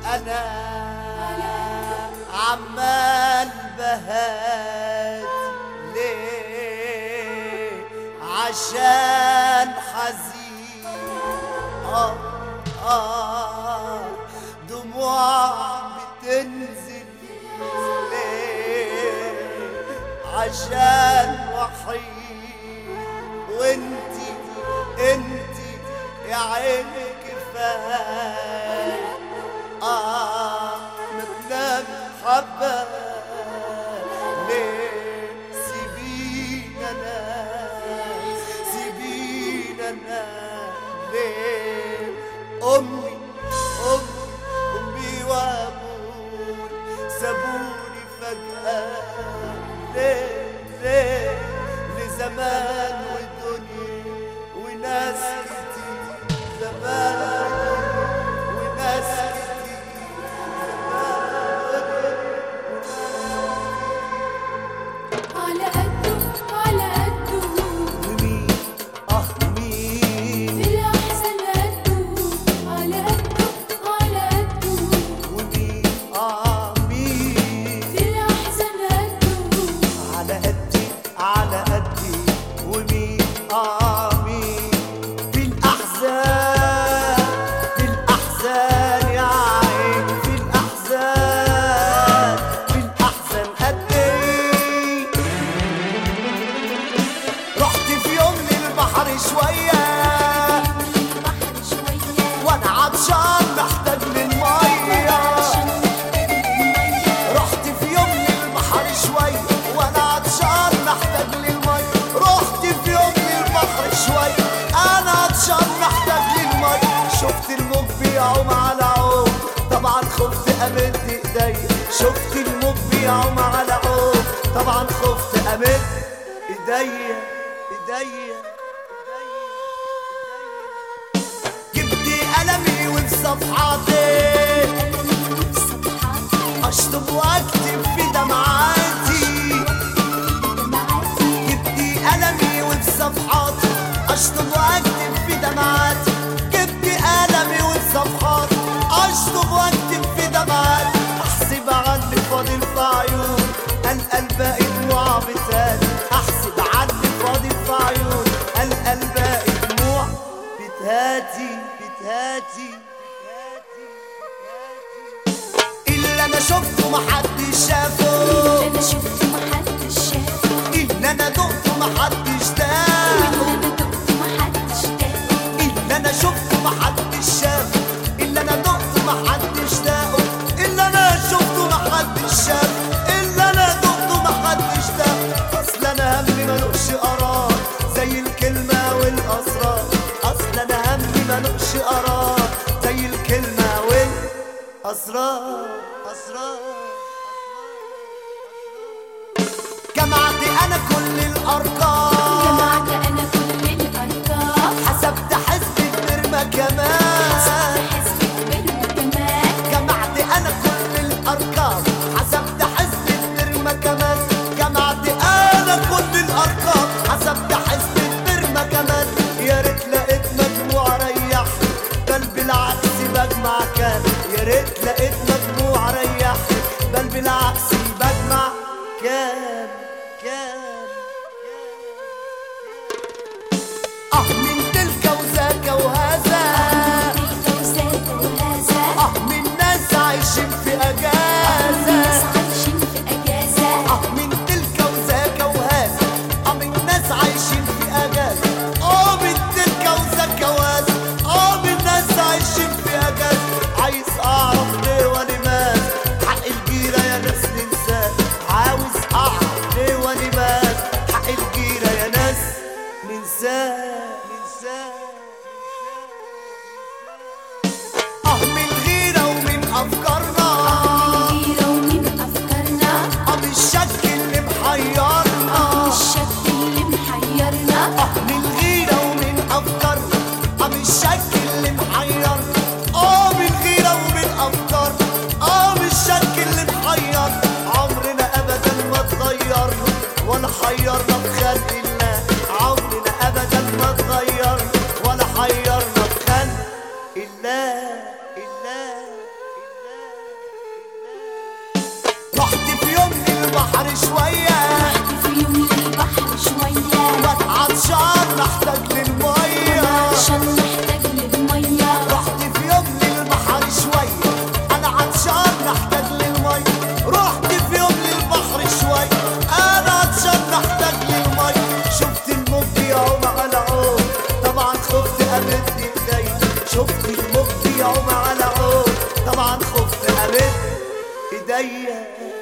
أنا عمال بهات ليه عشان حزين دموع بتنزل ليه عشان وحيد وانتي يا عيني كفاية متنام حبة ليه سيبينا ليه أمي وأبوي سابوني فجأة ليه لزمان والدنيا وناس كتير زمان وناس على قده ومين مين في الأحزان قده على قده ومين مين في الأحزان قده على قدي ومين مين في الأحزان يا عيني في الأحزان قدي رحت في يوم للبحر شوية وانا عطشان محتاج للمية رحت في يوم للبحر شوية وانا عطشان محتاج للمية رحت في يوم للبحر شوية انا عطشان محتاج للمية شفت الموج بيعوم على عوم طبعا خفت امد ايديا شفت الموج بيعوم على عوم طبعا خفت امد ايديا جبت قلمي وبصفحاتي اشطب واكتب في دمعاتي جبت قلمي وبصفحاتي اشطب واكتب في دمعاتي جبت قلمي وبصفحاتي اشطب واكتب في دمعاتي احسب عني فاضل في عيون الباقي دموع بتهاتي احسب عني فاضل في عيون الباقي دموع بتهاتي اللي انا شفته محدش شافه اللي انا دقته محدش داقه اللي انا شفته محدش شافه اللي انا دقته محدش داقه اللي انا شفته محدش شافه اللي انا دقته محدش داقه اصل انا همي ملوش قرار زي الكلمة والاسرار اصل انا همي ملوش قرار زي الكلمة والاسرار جمعت انا كل الارقام حسبت حسبة برمة كمان جمعت انا كل الارقام حسبت حسبة برمة كمان جمعت انا كل الارقام حسبت حسبة برمة كمان يا ريت لقيت مجموع ريح بل بالعكس بجمع كان يا ريت لقيت مجموع ريح بل بالعكس بجمع كان من تلك وذاك وهذا من ناس عايشين في اجازة من تلك وذاك وهذا من ناس عايشين في اجازة من تلك وذاك وهذا من ناس عايشين في اجازة عايز اعرف ليه للبحر شوية، رحت في يوم للبحر شوية، عطشان محتاج للمية، عشان محتاج للمية. رحت في يوم للبحر شوية، أنا عطشان محتاج للمية، رحت في يوم للبحر شوية، أنا عطشان محتاج للمية. شفت الموج بيعوم على عود، طبعا خفت أمد إيديا، شفت الموج بيعوم على عود، طبعا خفت أمد إيديا.